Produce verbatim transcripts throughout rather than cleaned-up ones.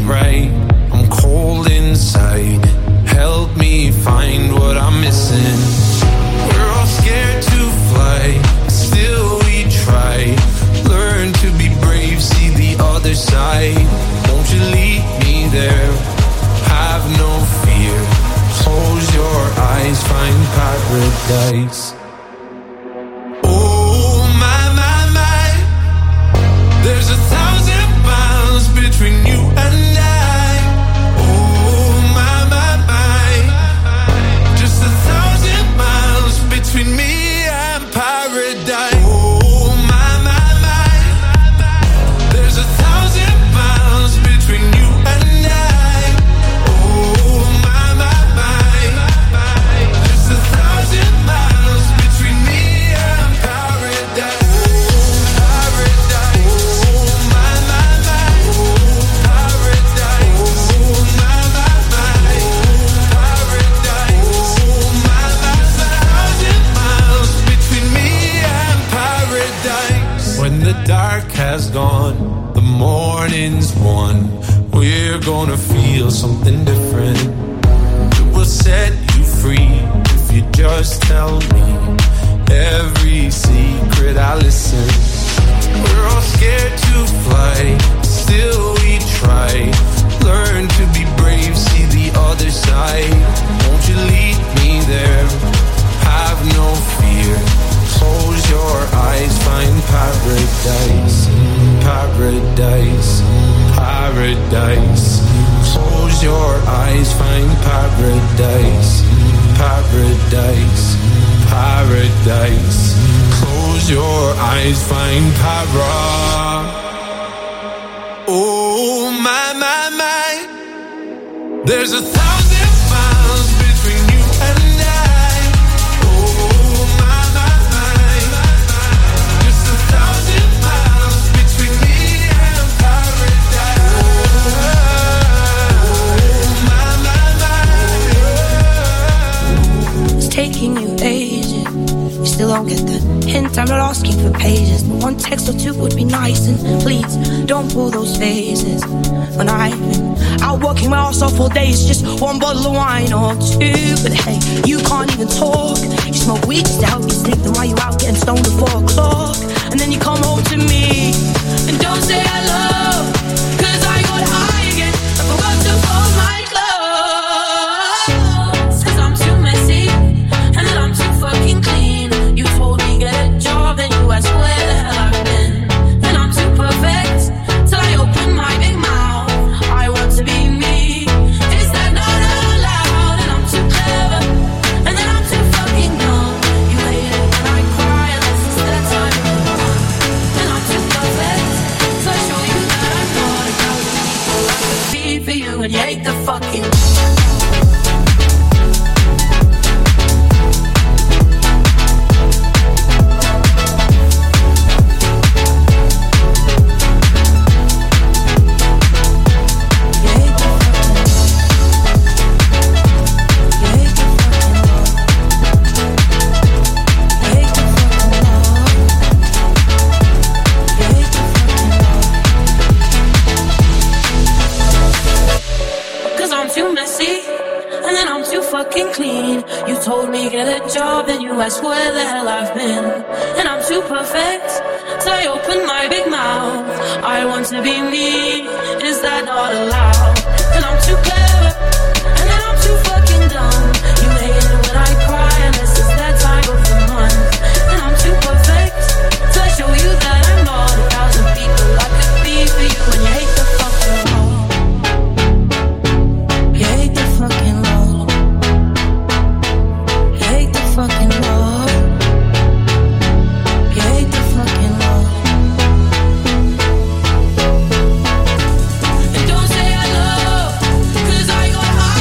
right. I'm cold inside. Help me find what I'm missing. We're all scared to fly, still we try. Learn to be brave, see the other side. Won't you lead me there? Have no fear. Close your eyes, find paradise. Oh my, my, my. There's a thousand miles between you and I. Oh my, my, my. Just a thousand miles between me and paradise. Oh my, my, my. There's a thousand miles between you and I. Oh my, my, my. Just a thousand miles between me and paradise. When the dark has gone, the morning's won. We're gonna feel something different. It will set you free if you just tell me every secret. I listen. We're all scared to fly, still we try. Learn to be brave, see the other side. Won't you lead me there? Have no fear. Close your eyes, find paradise, paradise, paradise. Close your eyes, find paradise, paradise, paradise. Close your eyes, find para. Oh my, my, my. There's a thousand miles between you and I. Oh my, my, my. Just a thousand miles between me and paradise. Oh my, my, my. It's taking you ages. You still don't get the hint. I'm not asking for pages, but one text or two would be nice. And please don't pull those faces. When I've been out working my ass off all day, it's just one bottle of wine or two. But hey, you can't even talk. You smoke weed just to help you sleep. Then why you out getting stoned at four o'clock? And then you come home to me and don't say hello, 'cause I got high again. I forgot to fold my clothes. 'Cause I'm too messy and then I'm too fucking clean. You told me get a job, then you asked where the hell I've been. And I'm too perfect till I open my big mouth. I want to be me. Is that not allowed? And I'm too clever, and then I'm too fucking dumb. You hate it when I cry, unless it's that time of the month. And I'm too perfect, so I show you that I'm not a thousand people I could be for you, and you hate the fucking. Fucking clean. You told me get a job, then you asked where the hell I've been. And I'm too perfect, so I open my big mouth. I want to be me, is that not allowed? And I'm too clever, and then I'm too fucking dumb. You hate it when I cry, unless it's that time of the month. And I'm too perfect, so I show you that I'm not a thousand people I could be for you, and you hate the fucking law. You hate the fucking law. Fucking love. You hate the fucking love. And don't say I love, 'cause I got high.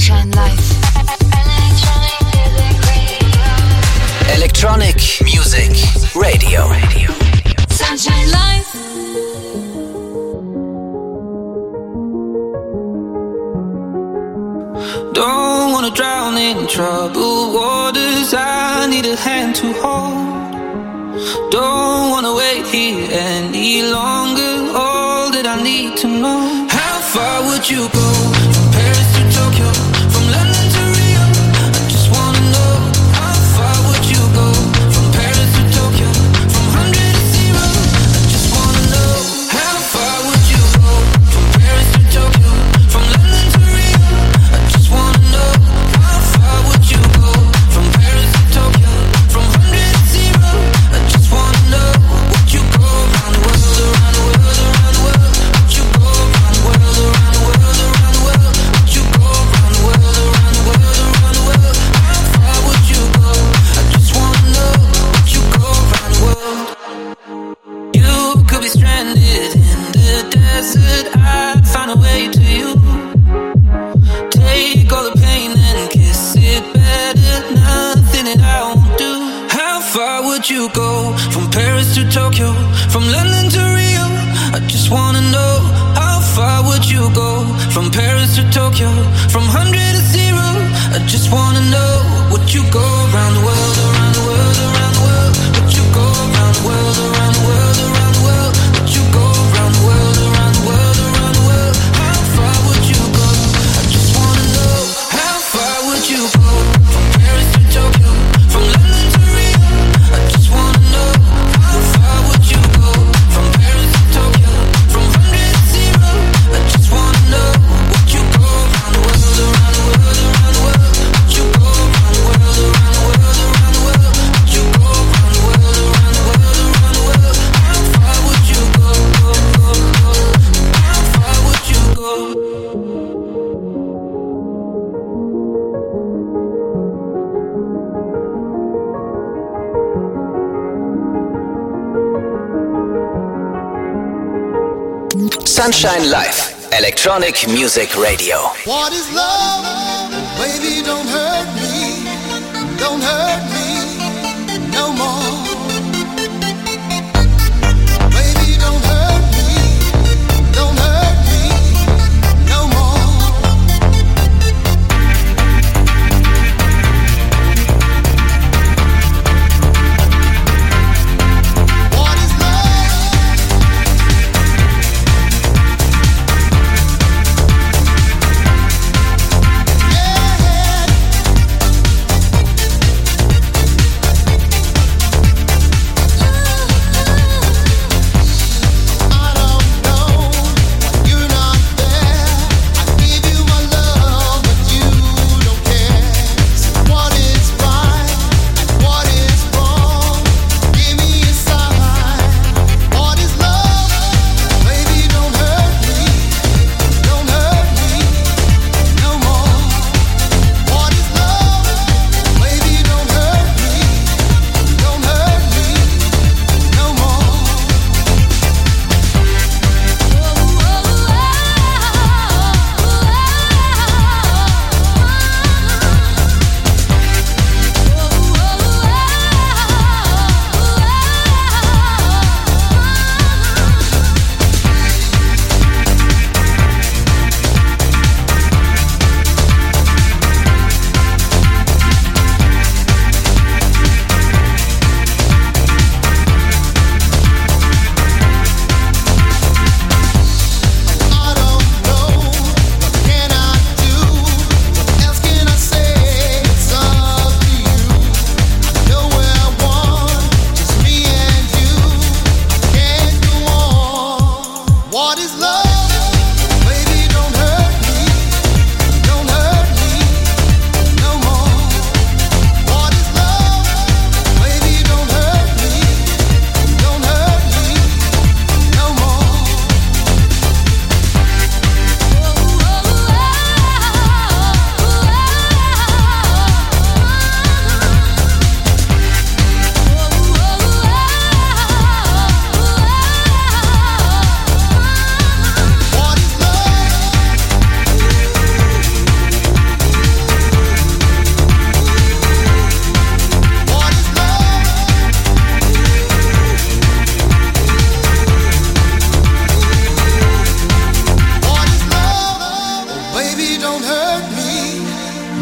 Sunshine Life. Electronic Music Radio. Radio. Sunshine Life. Don't wanna drown in troubled waters. I need a hand to hold. Don't wanna wait here any longer. All that I need to know. How far would you go? From Paris to Tokyo, from London to Rio. I just wanna know. How far would you go? From Paris to Tokyo, from hundred to zero. I just wanna know. How far would you go? From Paris to Tokyo, from London to Rio. I just wanna know. How far would you go? From Paris to Tokyo, from hundred to zero. I just wanna know. Would you go around the world, around the world, around the world? Would you go around the world, around the world, around the world? Would you go around the world, around the world, around the world? How far would you go? I just wanna know. Would you go around the world? You could be stranded in the desert. I'd find a way to you. Take all the pain and kiss it better. Nothing that I won't do. How far would you go? From Paris to Tokyo, from London to Rio. I just wanna know. How far would you go? From Paris to Tokyo, from hundred to zero. I just wanna know. Would you go around the world, around the world, around the world? Would you go around the world, around the world, around the world? Would you go around the world, around the world, around the world? How far would you go? I just wanna know. How far would you go? From Paris to Tokyo, from London to Rio. I just wanna know. How far would you go? From Paris to Tokyo, from hundred to zero. I just wanna know. Would you go around the world, around the world, around the world? Would you go around the world, around the world, around the world? Would you go around the world, around the world, around the world? How far would you go? Go, go, go? How far would you go? Sunshine Life. Electronic Music Radio. What is love? Baby, don't hurt me. Don't hurt me no more. Baby, don't hurt me. Don't hurt me no more. What is love? Yeah.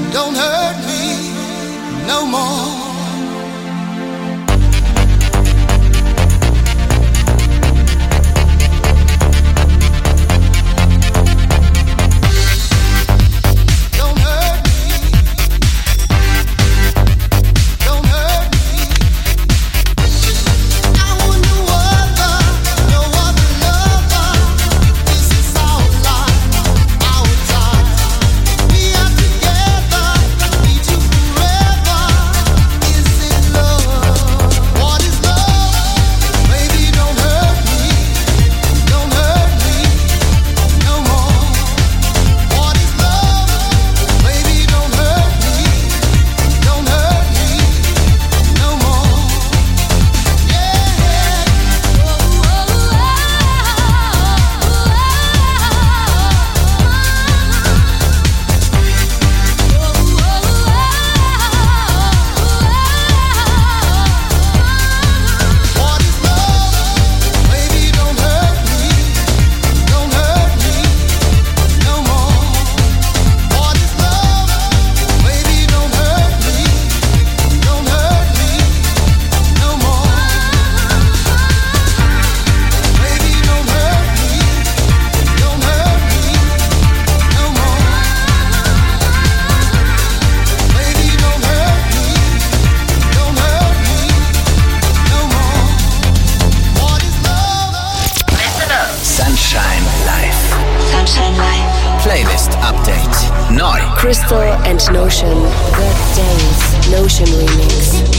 don't hurt me no more. Crystal and Notion, The Dance, Notion Remix.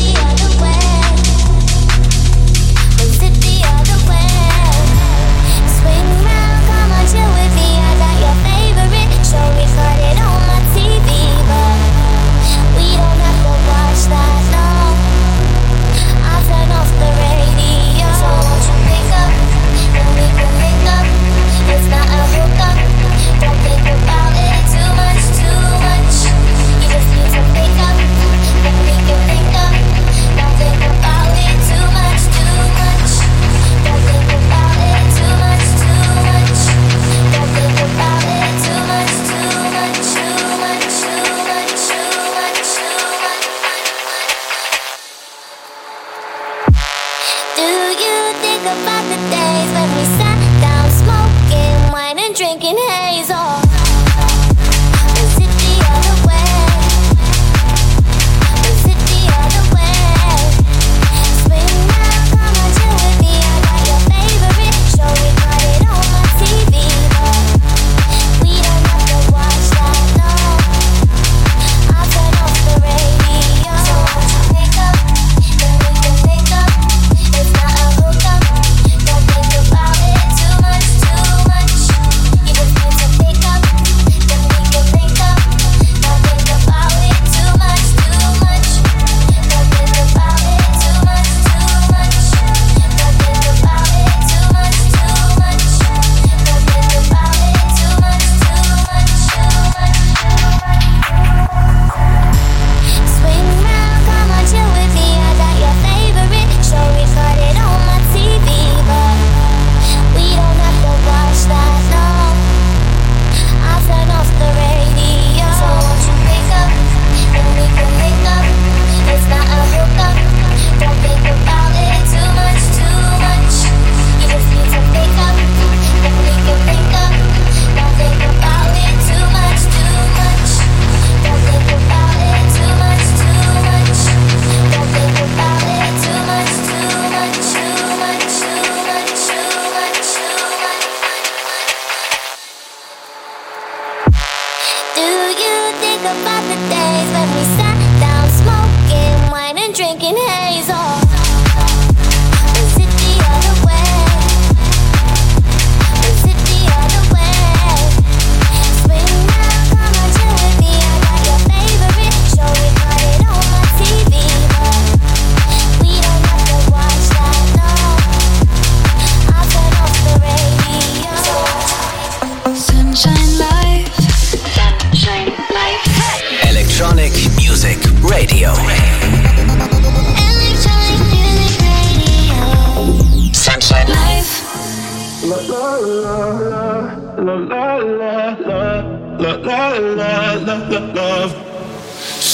la la la la la la la la love.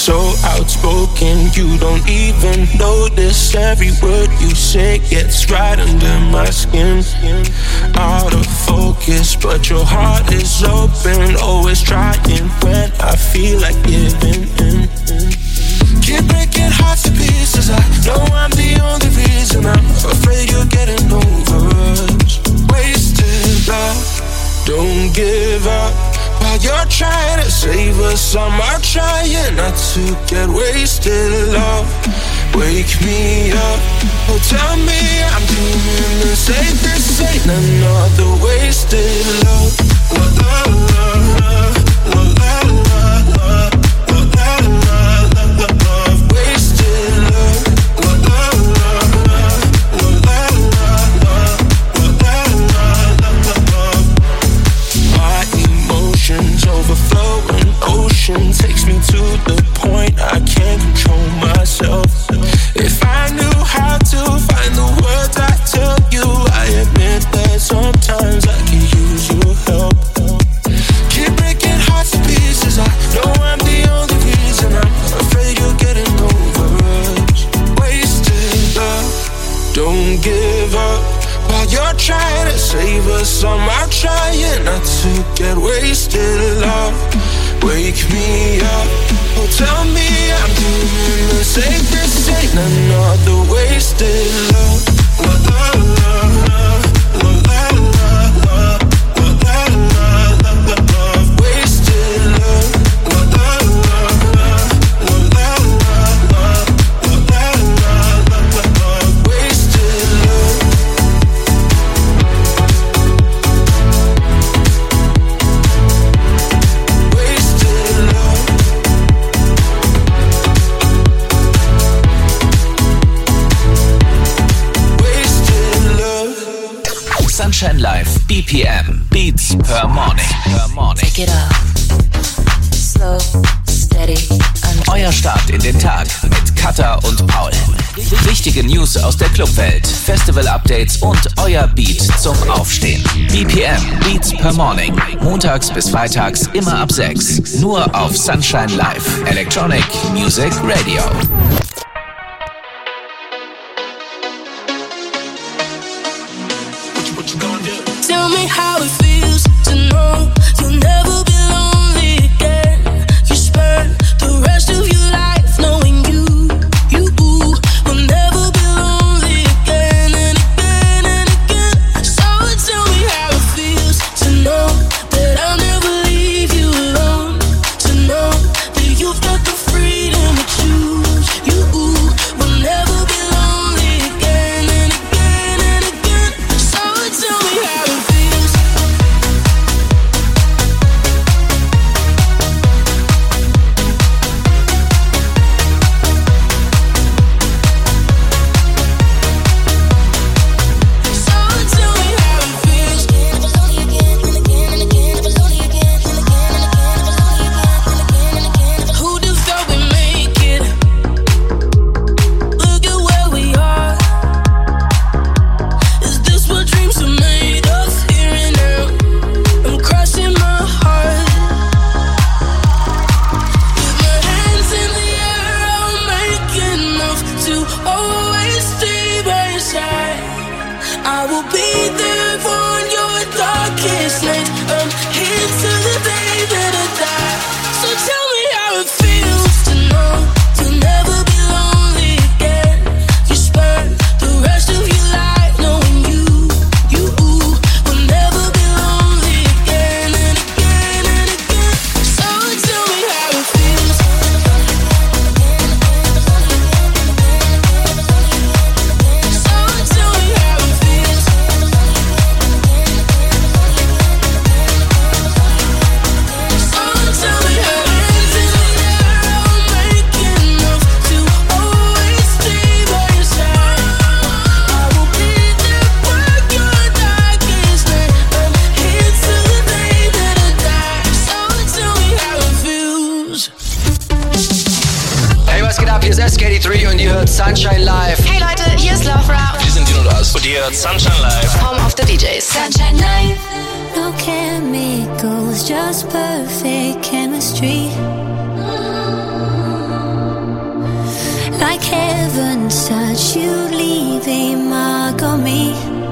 so outspoken, you don't even notice. Every word you say gets right under my skin. Out of focus, but your heart is open. Always trying when I feel like giving in. Keep breaking hearts to pieces. I know I'm the only reason. I'm afraid you're getting over us. Wasted love, don't give up. While you're trying to save us, I'm out trying not to get wasted. Love, wake me up. Oh, tell me I'm doing the same. This ain't another wasted love. La la la la, la la la la, la la la la. Wasted love. La la la la, la la la la, la la la. My emotions overflowing, ocean takes me to the point I can't control myself. If I knew how to find the words I tell you, I admit that sometimes I can use your help. Keep breaking hearts to pieces. I know I'm the only reason. I'm afraid you're getting over us. Wasted love, don't give up. While you're trying to save us, I'm out trying not to get wasted. Love, wake me up. Oh, tell me I'm doing the same. This ain't another wasted love. La la la la, la la la la, la la la la. Wasted love. La la la la, la la la la, la la la la. Wasted love. Sunshine Live B P M, Beats per Morning. Per morning. Take it up. Slow, steady. And Euer Start in den Tag mit Katha und Paul. Wichtige News aus der Clubwelt, Festival-Updates und euer Beat zum Aufstehen. B P M, Beats per Morning. Montags bis freitags immer ab sechs. Nur auf Sunshine Live, Electronic Music Radio. Tell me how it feels to know you'll never be lonely again. You spend the rest of your life knowing you, you will never be lonely again and again and again. So tell me how it feels to know that I'll never leave you alone. To know that you've got the freedom to choose. You will never be lonely again and again and again. So tell me how it feels. Sunshine Live. Hey Leute, hier ist Love Rap. Wir sind Dino Das und ihr hört Sunshine Live. Home of the D Js. Sunshine Live. No chemicals, just perfect chemistry. heaven touch you, leave a mark on me.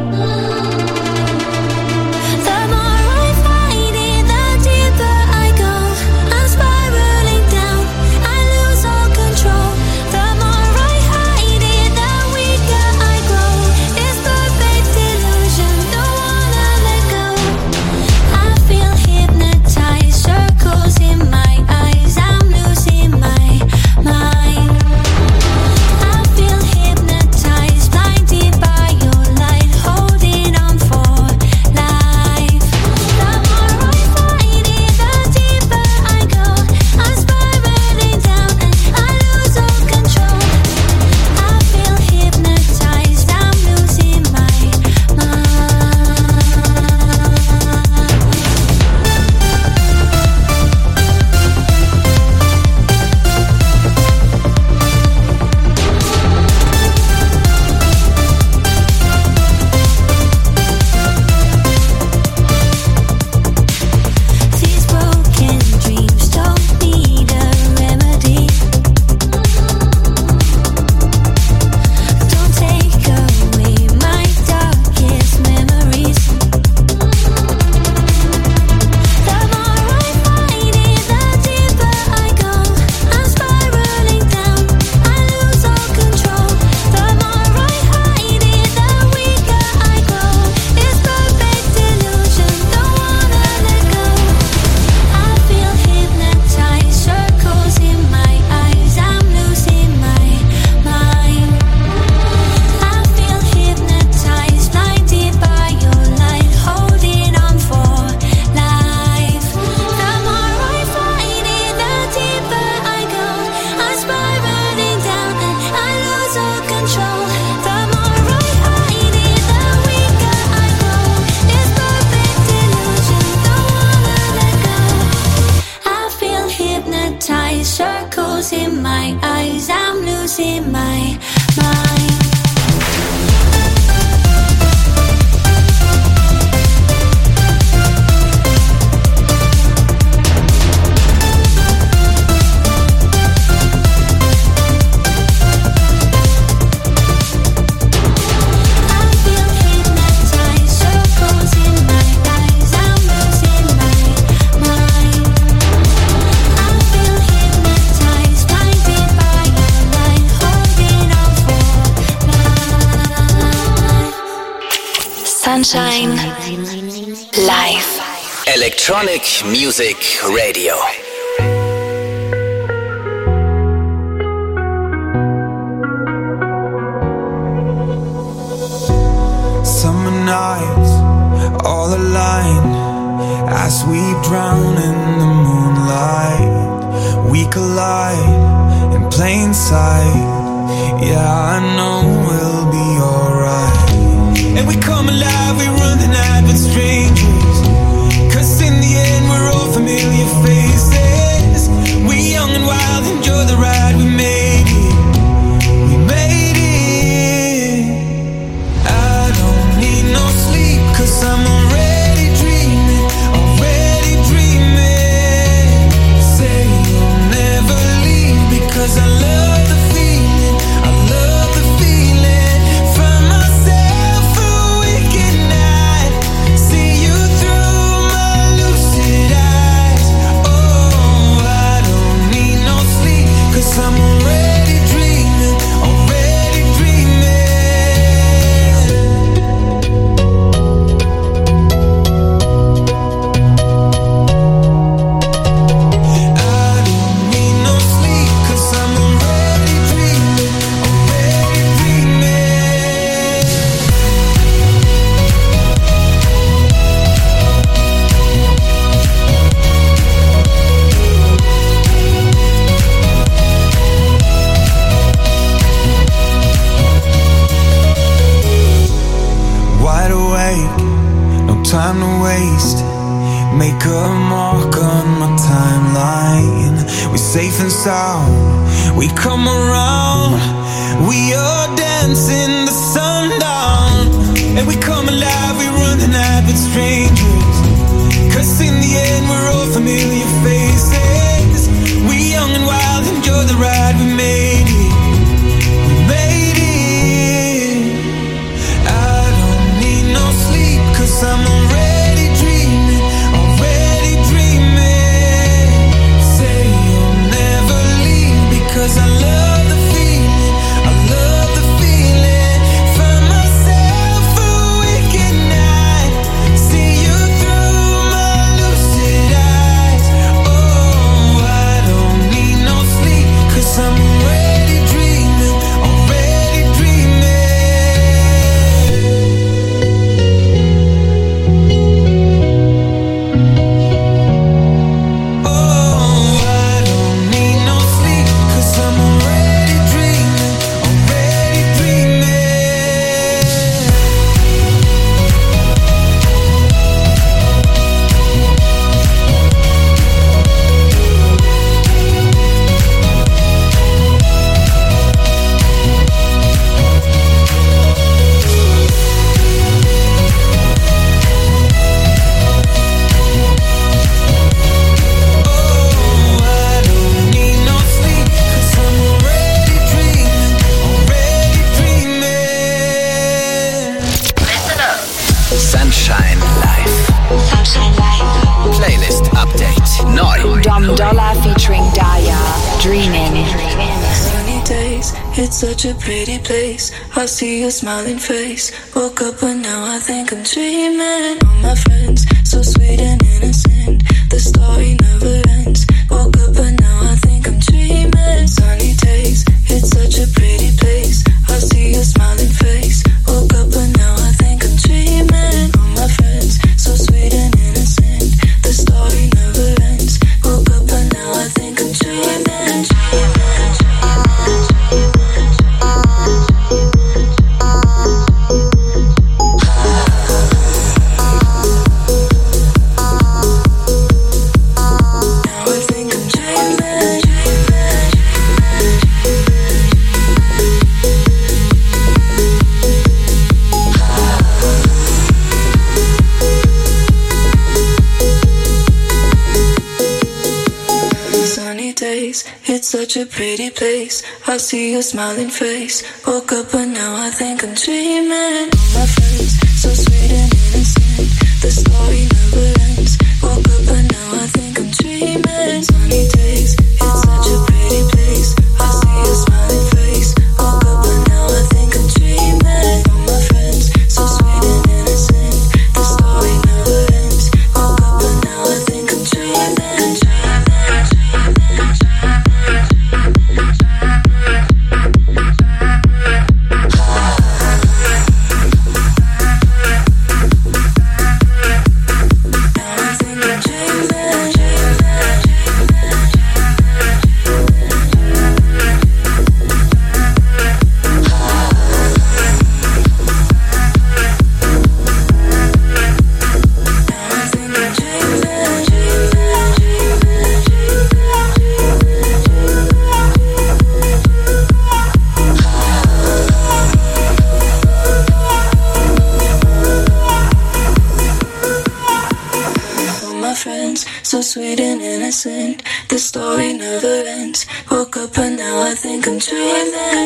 Sunshine Live. Electronic Music Radio. Summer nights all aligned as we drown in the moonlight. We collide in plain sight. Yeah, I know we'll be alright. And we come alive, we run the night with strangers. Cause in the end we're all familiar faces. We young and wild, enjoy the ride, we made it. We made it. I don't need no sleep, cause I'm already dreaming, already dreaming. Say you'll never leave, because I love the feeling, I love the feeling. Find myself a wicked night, see you through my lucid eyes. Oh, I don't need no sleep, cause I'm already dreaming, already dreaming. I don't need no sleep, cause I'm already dreaming, already dreaming. Wide awake, no time to waste. Make a mark on my timeline. We're safe and sound, we come around. We are dancing the sundown. And we come alive, we run the night with strangers. Cause in the end we're all familiar faces. We young and wild, enjoy the ride, we made it. We made featuring Daya, Dreaming. Sunny days, it's such a pretty place. I see your smiling face. Woke up but now I think I'm dreaming. All my friends, so sweet and innocent. The story never ends. Woke up but now I think I'm dreaming. Sunny days, it's such a pretty place. I see your smiling face. Woke up but now I think I'm dreaming. All my friends, so sweet and innocent. The story never ends. Woke up but now I think I'm dreaming. It's such a pretty place. I see your smiling face. Woke up but now I think I'm dreaming. All my friends, so sweet and innocent. The story never ends. Woke up but now I think I'm dreaming. Sunny days, it's such a pretty place. I see your smiling face. Woke up but now I think I'm dreaming. All my friends, so sweet and innocent. The story never ends. Woke up but now I think I'm dreaming. So sweet and innocent, the story never ends. Woke up and now I think I'm dreaming.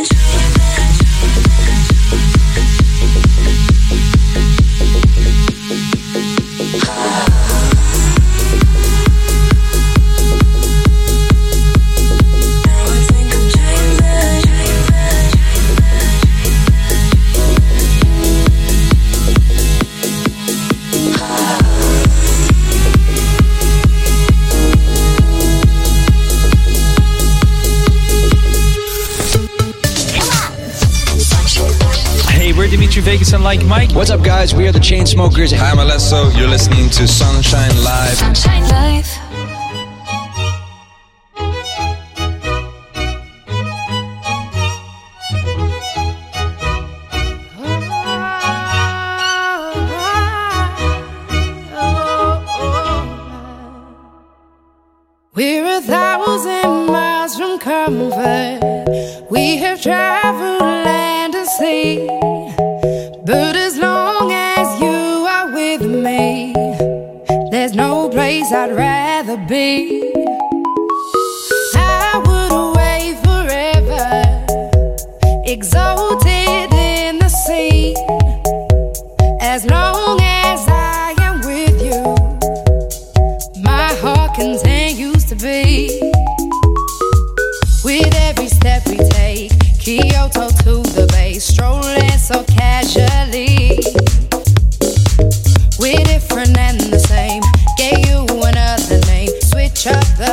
Dimitri Vegas and Like Mike. What's up, guys? We are the Chainsmokers. Hi, I'm Alesso. You're listening to Sunshine Live. Sunshine Live. We're a thousand miles from comfort. We have traveled land and sea. But as long as you are with me, there's no place I'd rather be. I would away forever, exalted in the sea. As long as I am with you, my heart continues to beat. With every step we take, Kyoto to the bay, strolling so casually. We're different and the same, gave you another name, switch up the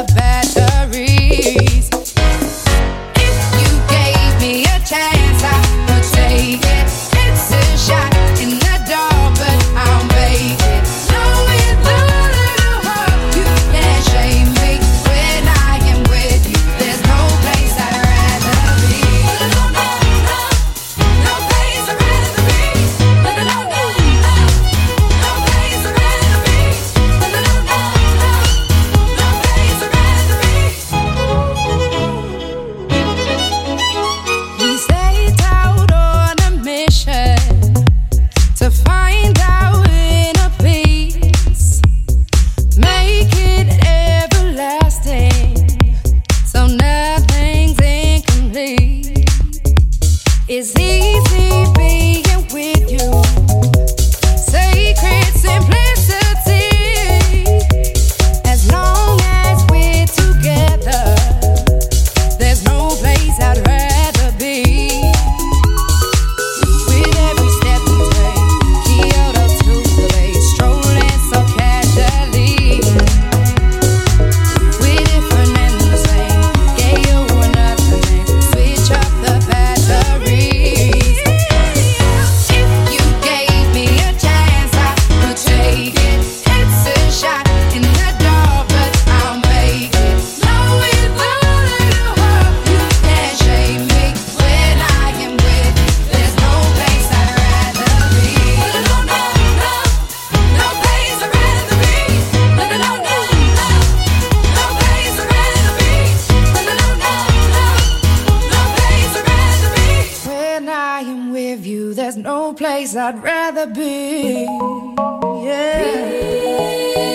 no place I'd rather be. Yeah.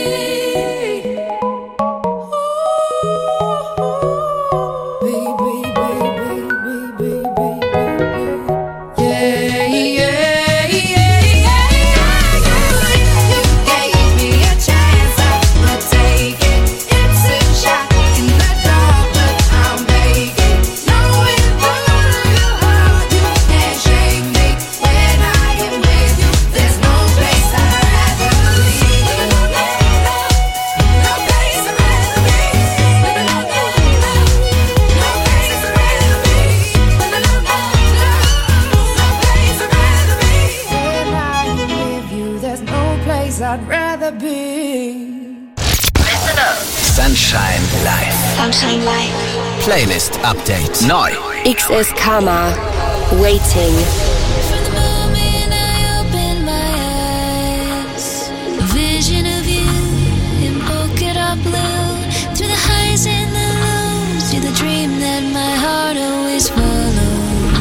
I'd rather be. Listen up. Sunshine Live. Sunshine Live. Playlist Update. Neu. X S Karma. Waiting. From the moment I opened my eyes, a vision of you in polka dot blue. Through the highs and the lows, you're the dream that my heart always follows.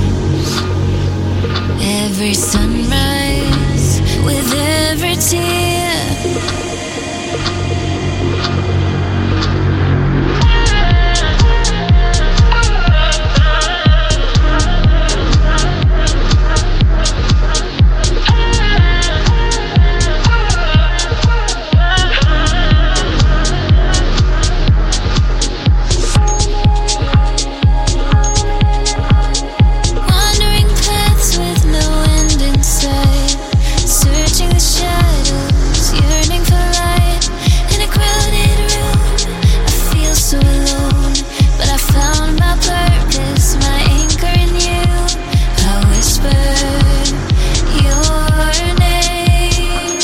Every sunrise, with every tear. Wandering paths with no end in sight, searching the shadows, yearning for light. In a crowded room, I feel so alone, but I found my purpose, my anchor in you. I whisper your name.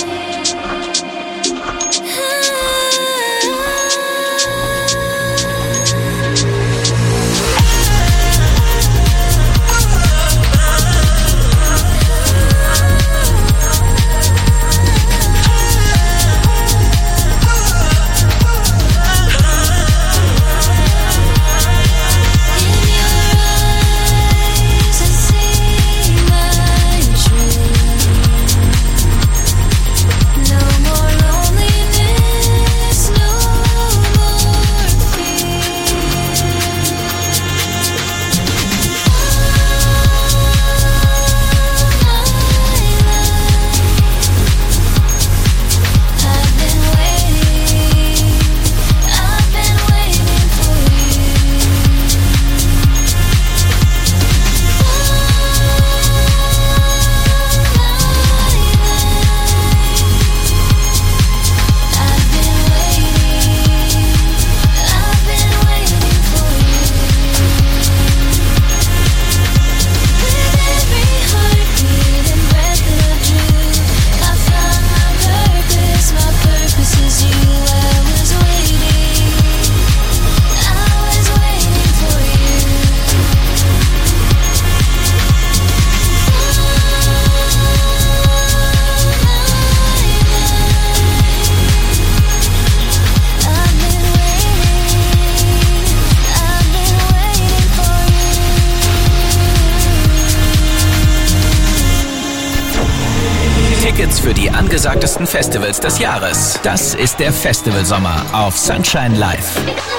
Tickets für die angesagtesten Festivals des Jahres. Das ist der Festivalsommer auf Sunshine Live.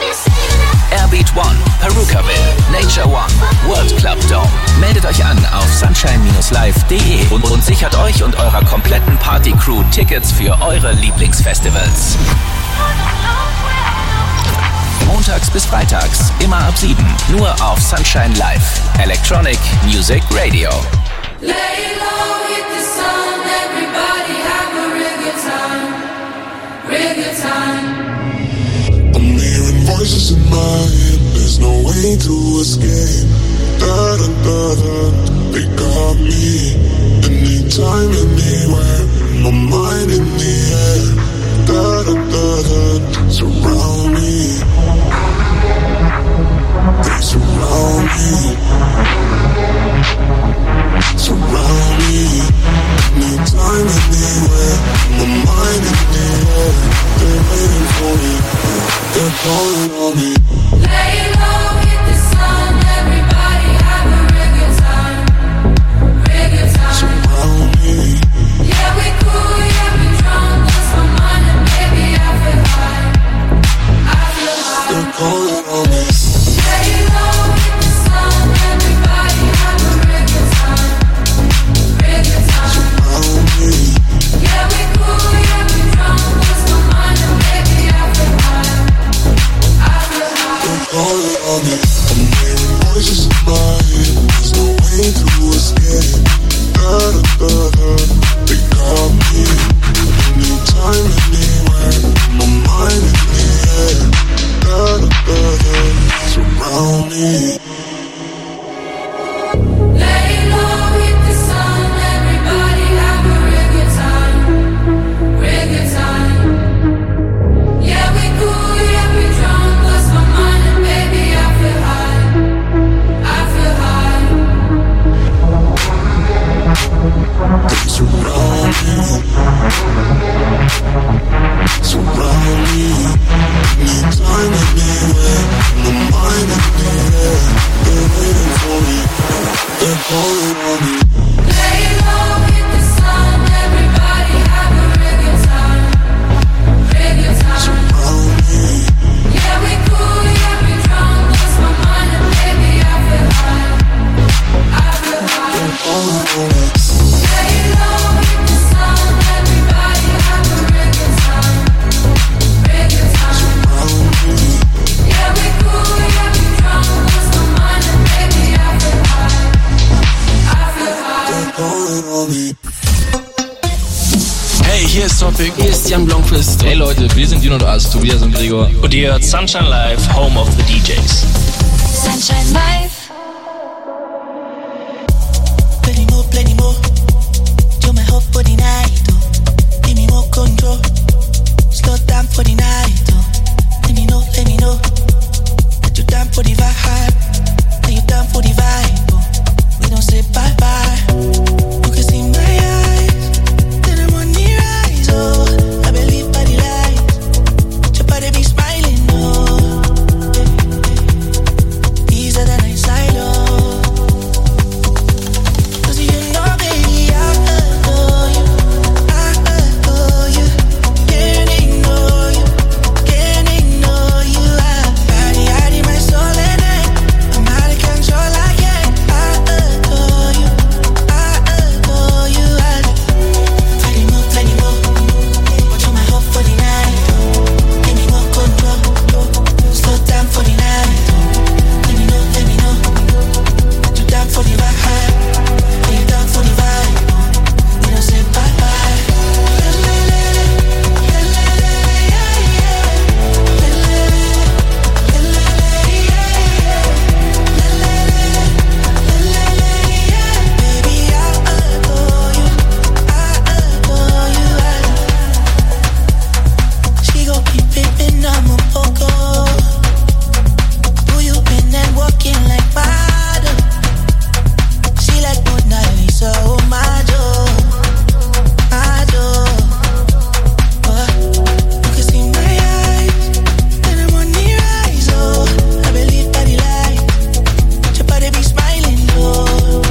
Airbeat One, Perukaville, Nature One, World Club Dome. Meldet euch an auf sunshine live punkt de und, und sichert euch und eurer kompletten Party-Crew Tickets für eure Lieblingsfestivals. Montags bis freitags, immer ab sieben, nur auf Sunshine Live. Electronic Music Radio. Lay low, hit the sun, everybody have a real good time, real good time. I'm hearing voices in my head, there's no way to escape. Da da da da, they got me. Anytime, anywhere, my mind in the air. Da da da da, surround me. They surround me. Surround me. Anytime, anywhere, my mind in the air. They're waiting for me. They're calling on me. Lay low, hit the sun, everybody have a real good time, real good time. Hey Leute, wir sind Dino und As, Tobias und Gregor. Und ihr hört Sunshine Live, Home of the D Js. Sunshine Live. Plenty more, plenty more. You're my hope for the night, oh. Give me more control. Slow down for the night, oh. Let me know, let me know that you're down for the vibe. That you're down for the vibe, oh. We don't say bye bye. You can see my eyes, then I'm on the rise, oh. Be smiling, no. These are the nights I love. 'Cause you know, baby, I adore you. I adore you. Can't ignore you. Can't ignore you. I body, I need my soul and I. I'm out of control, I can't. I adore you. I adore you. I plenty more, plenty more. But you're my hope for the night. Slow down for the night. Let me know, let me know that you're down for the vibe. That you're down for the vibe. We don't say bye bye. Baby, I adore you. I adore you. She gon' keep pimpin', I'm a poco. Walking like water. She like Mona Lisa, oh my joy, my joy. Oh, you can see my eyes, and I'm on the rise, oh. I believe that he lies, your body be smiling, oh.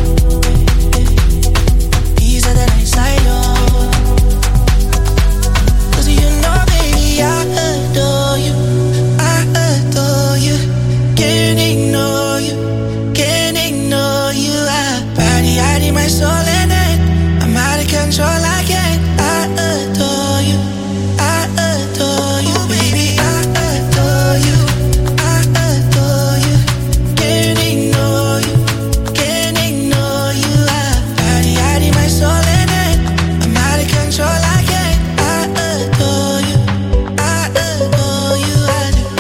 These are the nights I love. 'Cause you know, baby, I adore you. I adore you. Can't ignore you, can't ignore you. I body, I need my soul and I. I'm out of control, I can't. I adore you, I adore you, baby. I adore you, I adore you. Can't ignore you, can't ignore you. I body, I need my soul and I. I'm out of control, I can't. I adore you, I adore you. I do.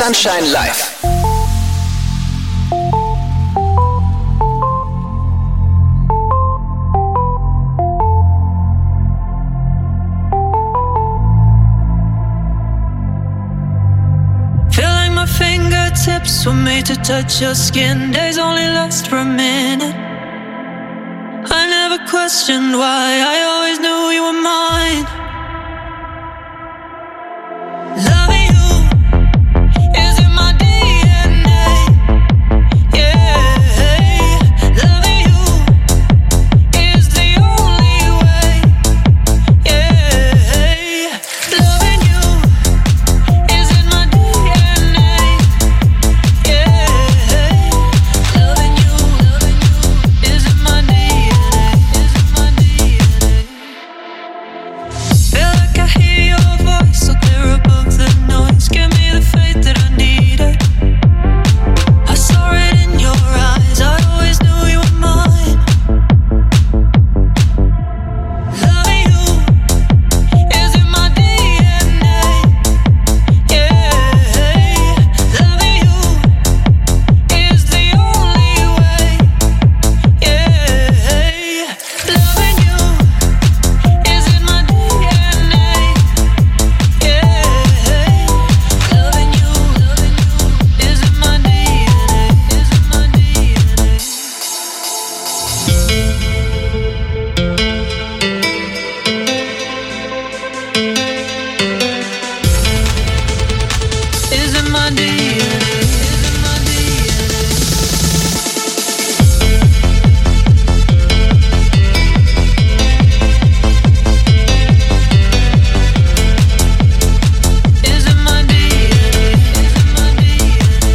Sunshine Live. Fingertips were made to touch your skin. Days only last for a minute. I never questioned why. I always knew you were mine. Loving you is in my D N A. Yeah, loving you is the only way. Yeah, loving you is in my D N A. Loving you, loving you is in my D N A, is in my D N A. Feel like I hear your voice so clear above the noise. Give me the faith that I needed. I saw it in your eyes. I always knew you were mine. Loving you is in my D N A. Yeah, loving you is the only way. Yeah, loving you is in my D N A. Yeah, loving you, loving you is in my D N A, is in my D N A. Is in my D N A, is in my D N A. Is in my D N A, is in my D N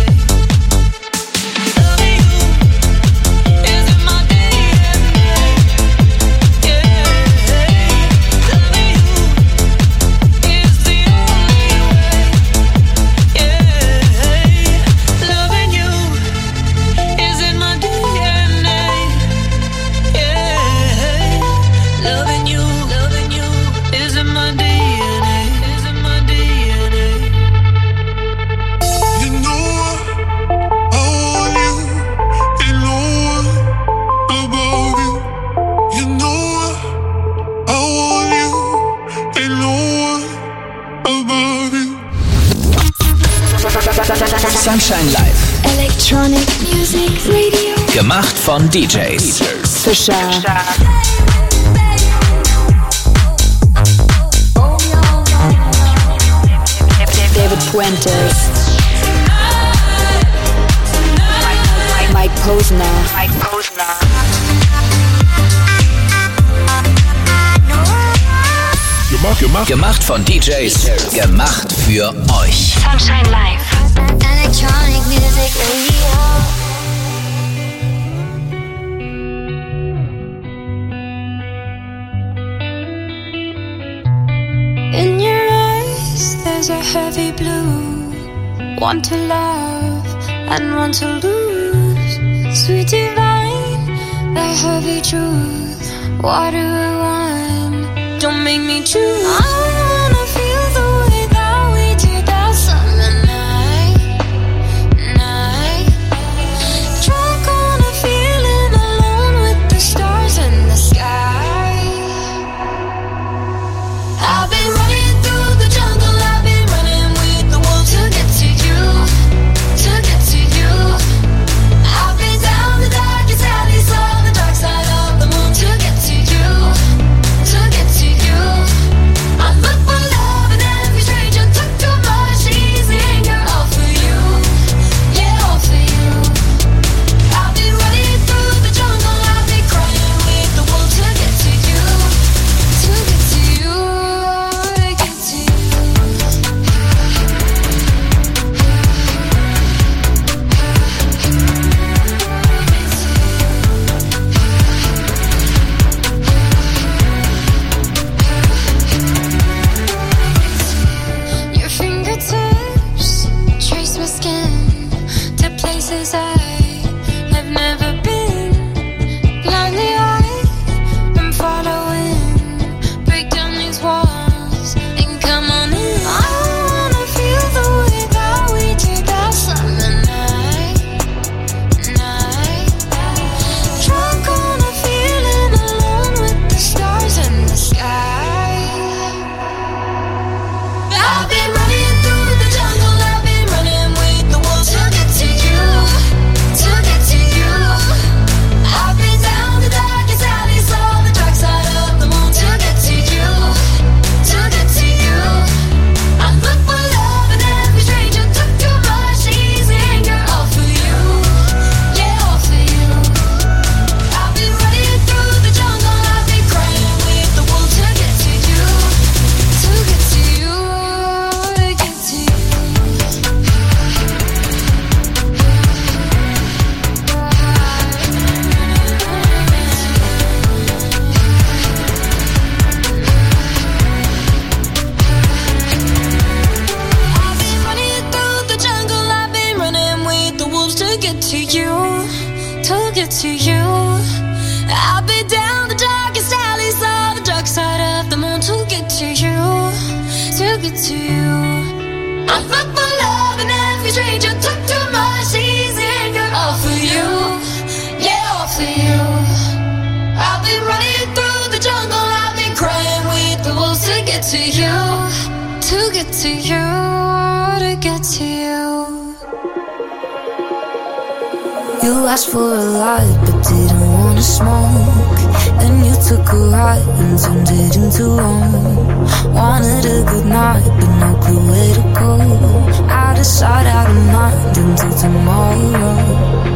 A. Loving you is in my D N A. Yeah, loving you is the only way. Yeah, loving you is in my D N A. Yeah, loving you, loving you is in my D N A, is in my D N A. You know I want you, ain't no one above you. You know I want you, ain't no one above you. Sunshine Live. Electronic Music Radio. Gemacht von D Js. Fischer. David Puentes. Mike Posner. Mike Posner. Gemacht, gemacht. Gemacht von D Js. Gemacht für euch. Sunshine Live. Electronic Music Radio. In your eyes, there's a heavy blue. One to love and one to lose. Sweet divine, the heavy truth. Water or wine, don't make me choose. I wanna feel the way that we did that summer night. Night. Drunk on a feeling alone with the stars in the sky. I've been running through the jungle, I've been running with the wolves to get to you, to get to you. I've been down the darkest alley, saw the dark side of the moon to get to you, to get to you. I'm looking get to you, to get to you. I'll be down the darkest alleys of the dark side of the moon to get to you, to get to you. I fuck for love and every stranger took too much easy anger. All for you, yeah, all for you. I'll be running through the jungle, I'll be crying with the wolves to get to you, to get to you, to get to you. You asked for a light but didn't wanna smoke. Then you took a right and turned it into wrong. Wanted a good night but no clue where to go. Out of sight, out of mind until tomorrow.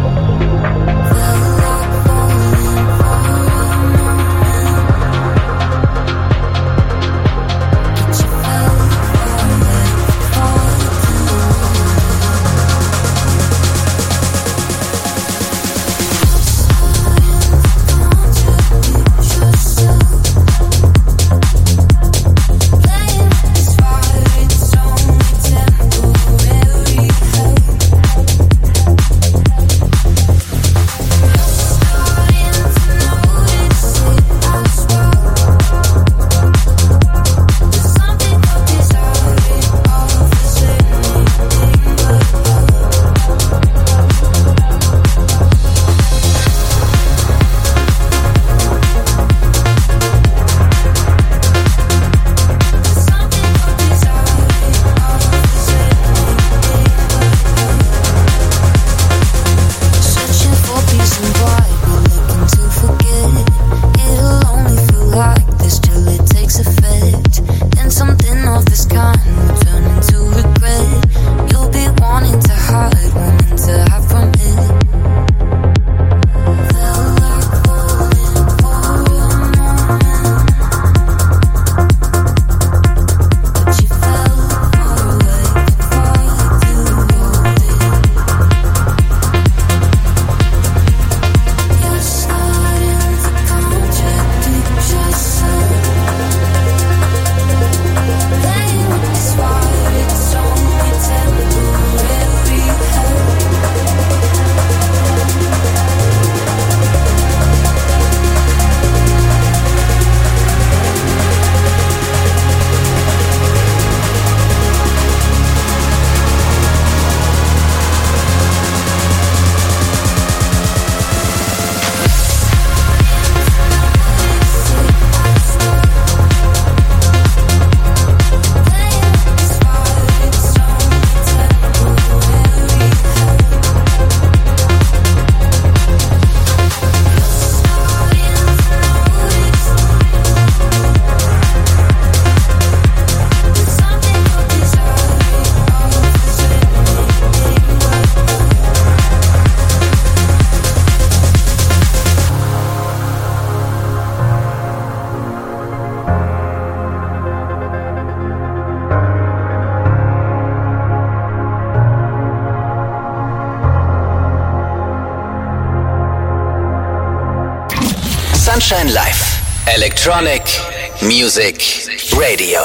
Sunshine Live. Electronic Music Radio.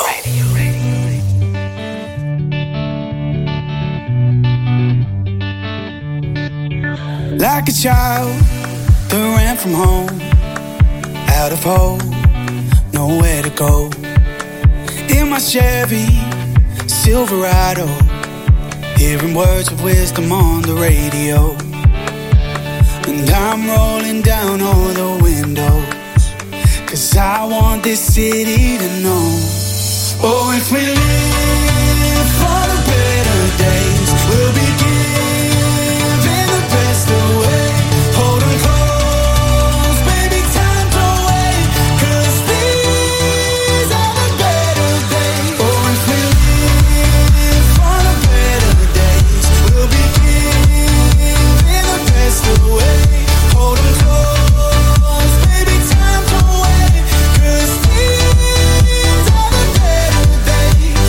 Like a child that ran from home, out of hope, nowhere to go. In my Chevy Silverado, hearing words of wisdom on the radio. And I'm rolling down all the windows, 'cause I want this city to know. Oh, if we live for the better days, we'll be giving the best away. Hold 'em close, baby, time to wait, 'cause these are the better days. Oh, if we live for the better days, we'll be giving the best away. Hold 'em close, baby, time to wait, 'cause these are the better days.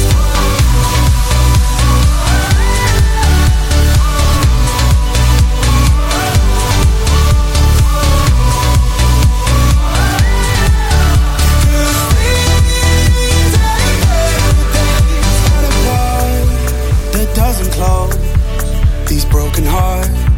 That doesn't close these broken hearts.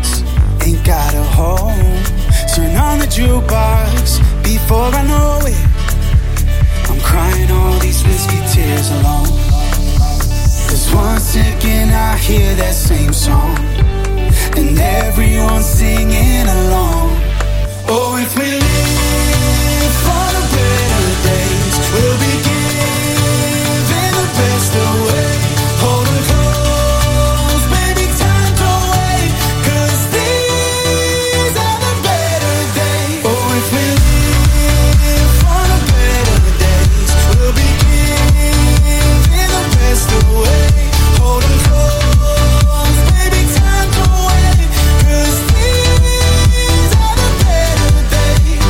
got a home. Turn on the jukebox before I know it. I'm crying all these whiskey tears alone. Cause one second I hear that same song and everyone's singing along. Oh, if we live for the better days, we'll be giving the best away. Hold 'em close, baby, time don't wait. Cause these are the better days. Oh, if we live for the better days, we'll be giving the best away. Hold 'em close, baby, time don't wait. Cause these are the better days.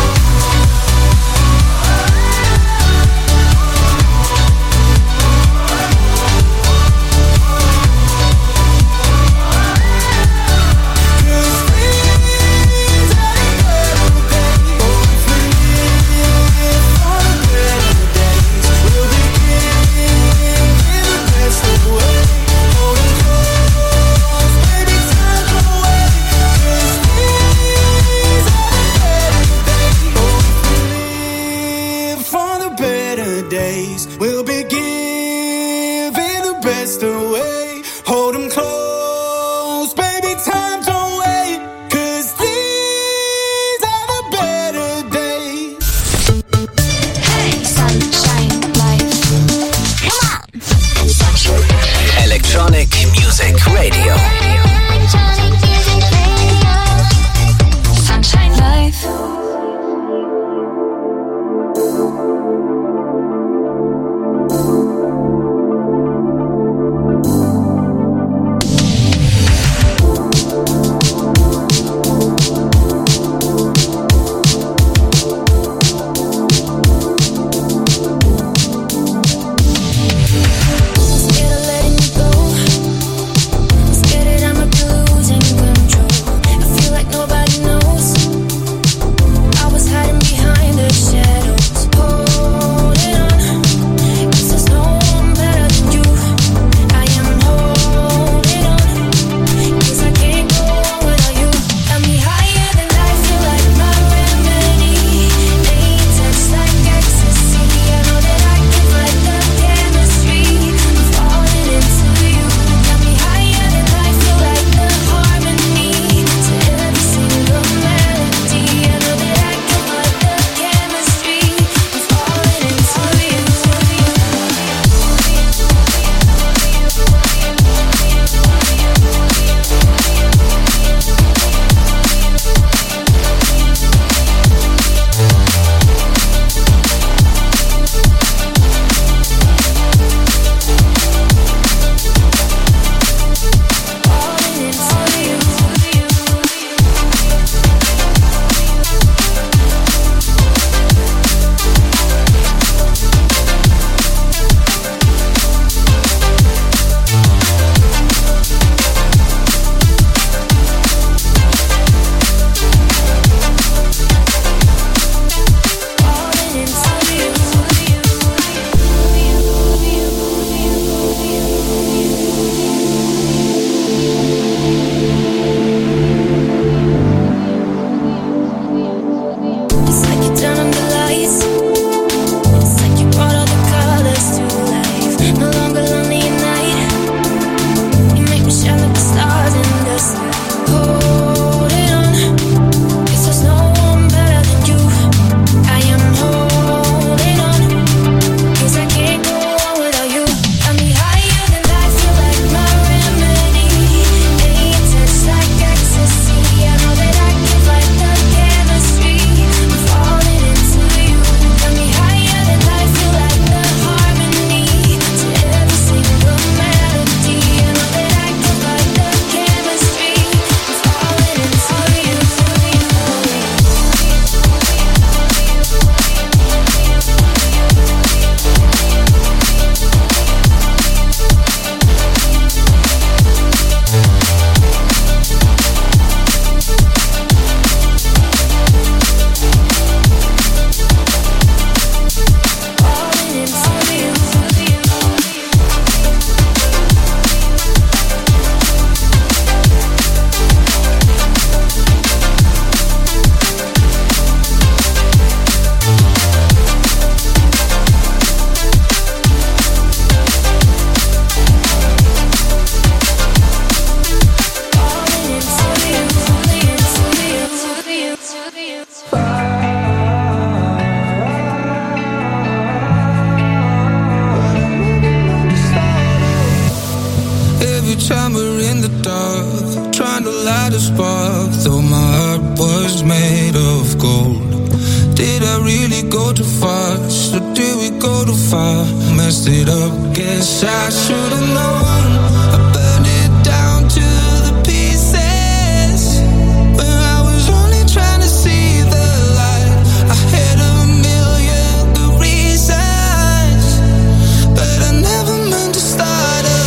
For the better days, we'll be giving the best away. Hold 'em close, baby, time don't wait. Cause these are the better days. Hey, Sunshine Life. Come on. Electronic Music Radio. Electronic Music Radio. Sunshine Life. Scared of letting you go. every time we're in the dark, trying to light a spark, though my heart was made of gold. Did I really go too fast, or did we go too far? Messed it up, guess I should've known. I burned it down to the pieces when I was only trying to see the light. I had a million good reasons, but I never meant to start a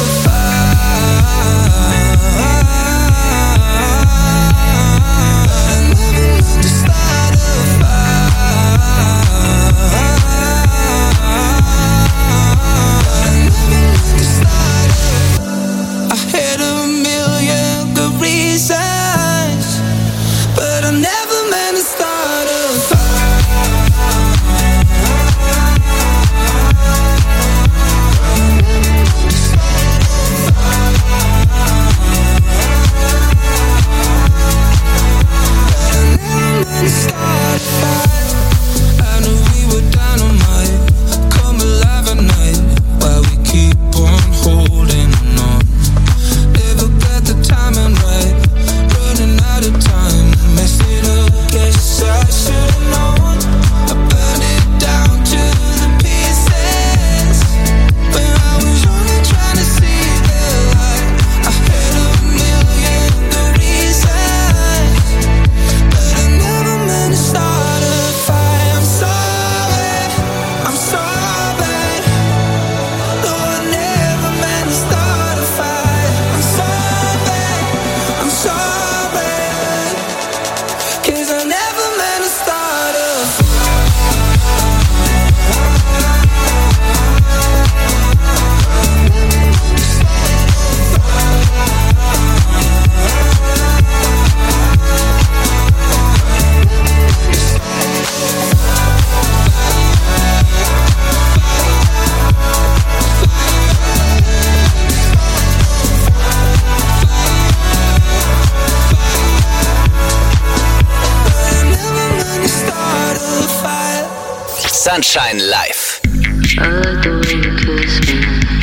Sunshine Live. I like the way you kiss me.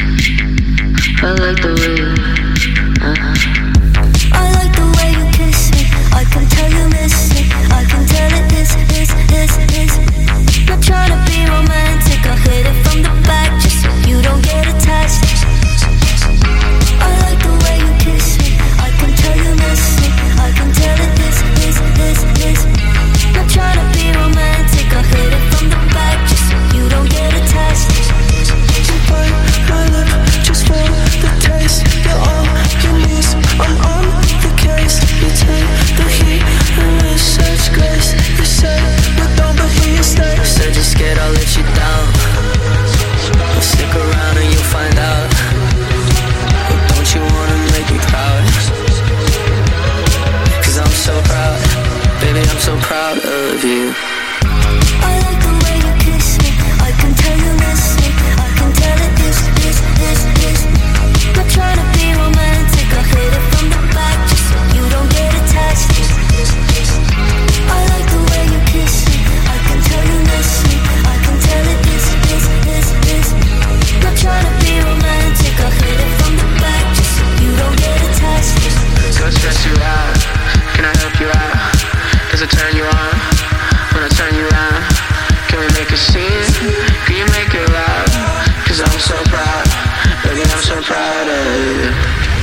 I like the way you, uh-huh. I like the way you kiss me. I can tell you miss it. I can tell it is, is, is, is. Not trying to be romantic. I hit it from the back just so you don't get attached. I like the way you kiss me. I can tell you miss it. I can tell it is, is, is, is. Not trying to be romantic. I hit it from the back just so you don't get attached. You bite my lip just for the taste. You're on your knees, I'm on the case. You take the heat and with such grace. You say you don't, but here you stay. Said you're scared I'll let you down. Well, stick around and you'll find out. But don't you wanna make me proud? Cause I'm so proud, baby, I'm so proud of you. I like the way you kiss me. I can tell you miss me. I can tell it is, is, is, is. Not trying to be romantic. I hit it from the back just so you don't get attached. I like the way you kiss me. I can tell you miss me. I can tell it is, is, is, is. Not trying to be romantic. I hit it from the back just so you don't get attached. Go stress you out. Can I help you out? Does it turn you on? When I turn you around, can we make a scene? Can you make it loud? Cause I'm so proud, baby, I'm so proud of you.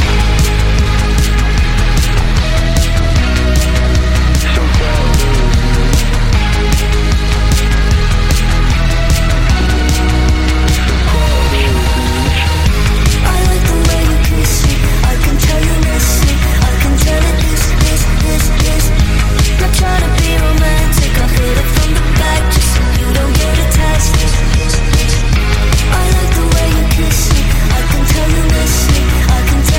I like the way you kiss me. I can tell you miss me. I can tell it is, is, is, is. Not trying to be romantic. I hit it from the back just so you don't get attached. I like the way you kiss me. I can tell you miss me. I can tell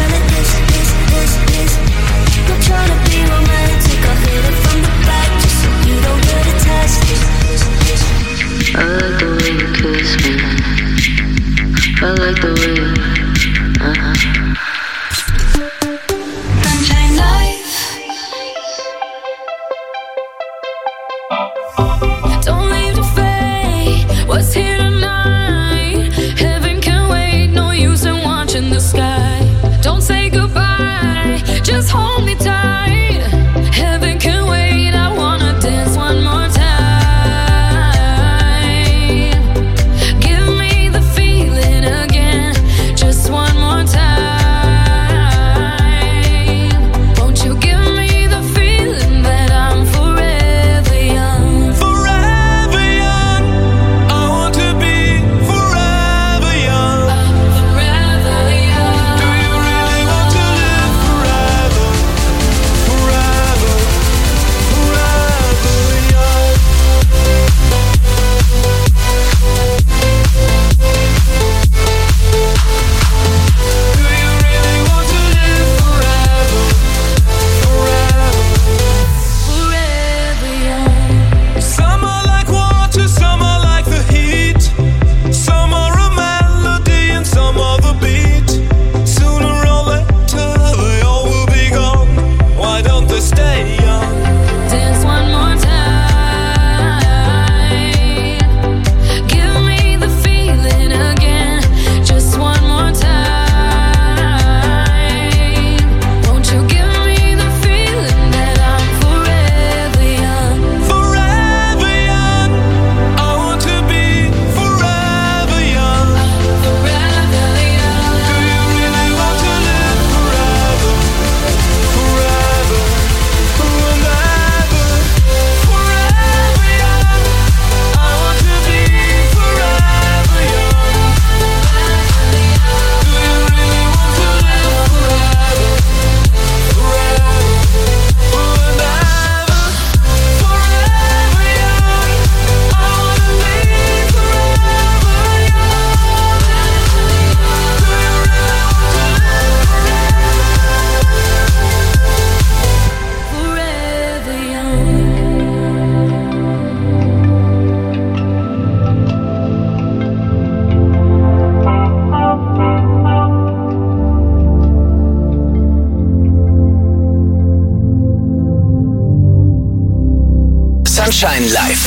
Sunshine Live.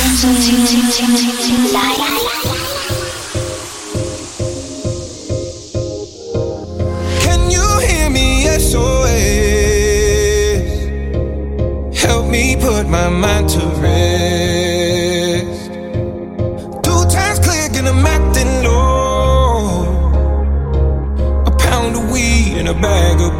Can you hear me? S O S. Help me put my mind to rest. Two times click and I'm acting low. A pound of weed and a bag of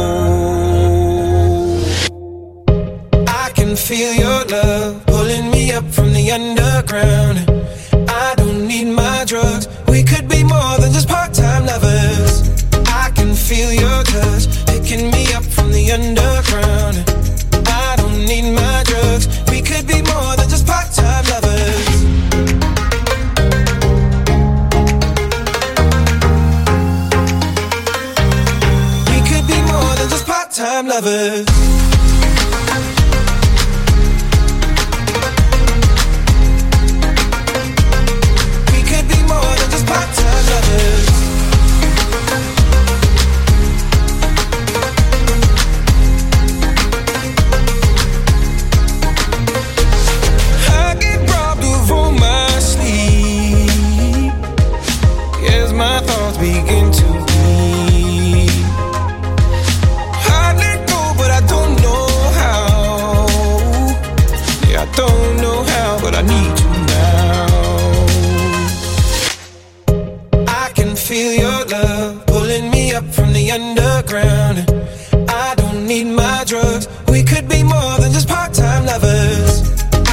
blow. I can feel your love pulling me up from the underground. I don't need my drugs. We could be more than just part-time lovers. I can feel your touch picking me up from the underground. I don't need my drugs. We could be more than just part-time lovers. We could be more than just part-time lovers. Underground. I don't need my drugs. We could be more than